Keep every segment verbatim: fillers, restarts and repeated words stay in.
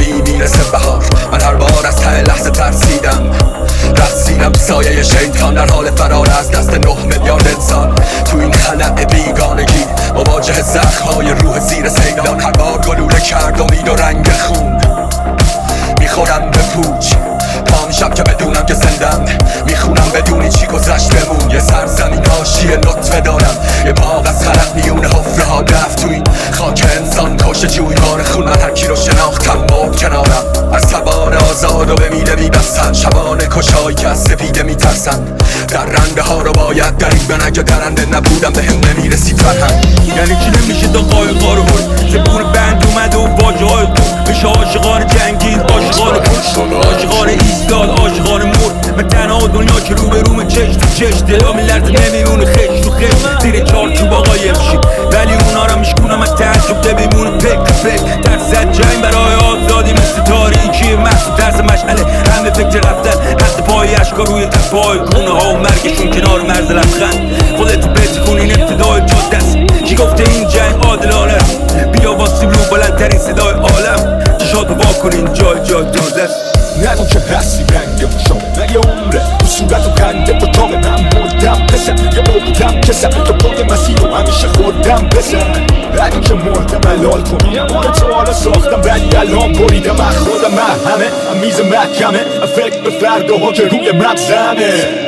نمی میرسه بهار. من هر بار از ته لحظه ترسیدم، رقصیدم تو سایه شیطان در حال فرار از دست نه میلیارد انسان. تو این خلأ بیگانگی مواجه زخم‌های روح زیر سیلان. هر بار گلوله کرد امید و رنگ خون، میخورم به پوچ پا میشم که بدونم که زندم. میخونم بدونی چی گذشت بمون. یه سرزمین حاشیه نطفه دارم، یه باغ از خلق میونه حفره ها دفت. تو این خاک انسان کشته جویبار خون. من هر کی رو شناختم مرد کنارم. از تبار آزاد و به میله میبستن، شبانه کشایی که از سپیده میترسن. در رنده ها رو باید درید به نگه درنده نبودم به هم نمیرسید فرهنگ. یعنی چی نمیشه تا قایقا رو برد؟ زبون بند اومده و واجه های خود میشه عاشقان جنگید، عاشقان کشت، عاشقان ایستاد، عاشقان مرد. من تنها دنیا که رو به روم چش تو چش دلا میلرزه نمیمونه خش تو خش. زیر چارچوب آقای امشی ولی اونا رو میشکونم از تعجب نمیمونه پک پک. ترس از جنگ برای آزادی مثل تاریکی محصول ترس مشعله. همه فکر رفتن حد پای اشکا روی تپای کونه ها و مرگشون کنار مرز لبخند. خودتو بتکن این ابتدای جاده است. کی گفته این جنگ عادلانه؟ بیا با سیبلو بلندترین صدای عالم. چشاتو واکنین جای جای تازه است. نگو که هستی رنگ مشابه نه یه عمره تو صورت و خنده پتاقه. من مردم پسر یه عقدم کسم تو پاک مسیر رو همیشه خوردم بزن. نگو که مردم حلال کنی یه مال تو حالا ساختم ولی الان بریدم. من خودم من همه من میز محکمه. من فکر به فرداها که روی مغزمه.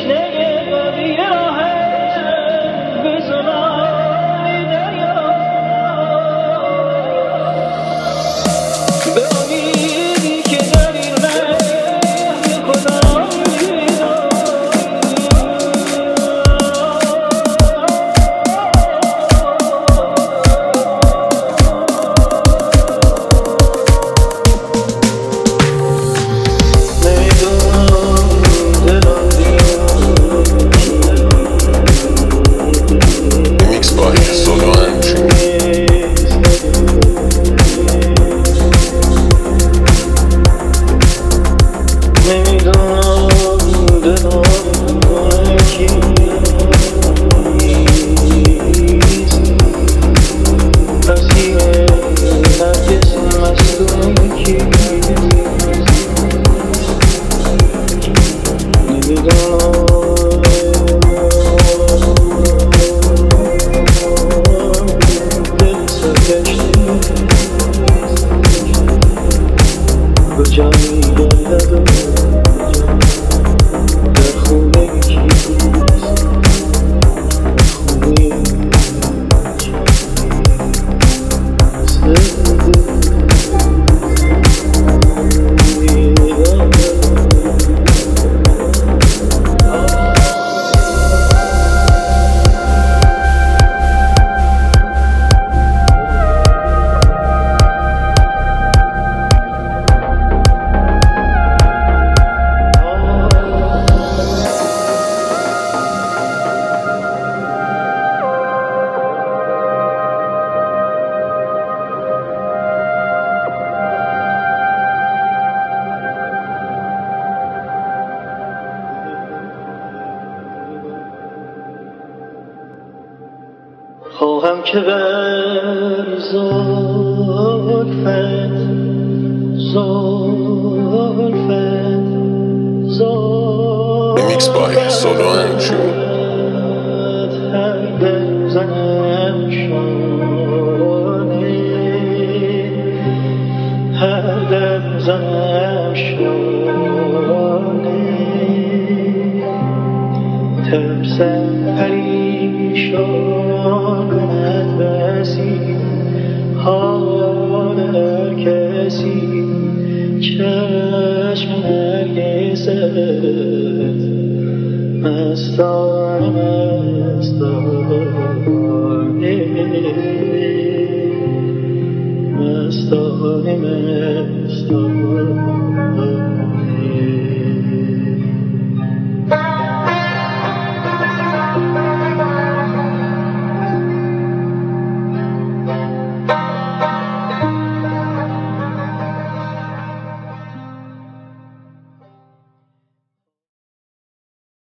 خواهم که بر زلفت زلفت زلفت Remix by Solo Andrew. هر دم زنم شانه هر دم زنم شانه ترسم پریشان کند بسی حال هر کسی چشم نرگست مستانه مستانه مستانه مستانه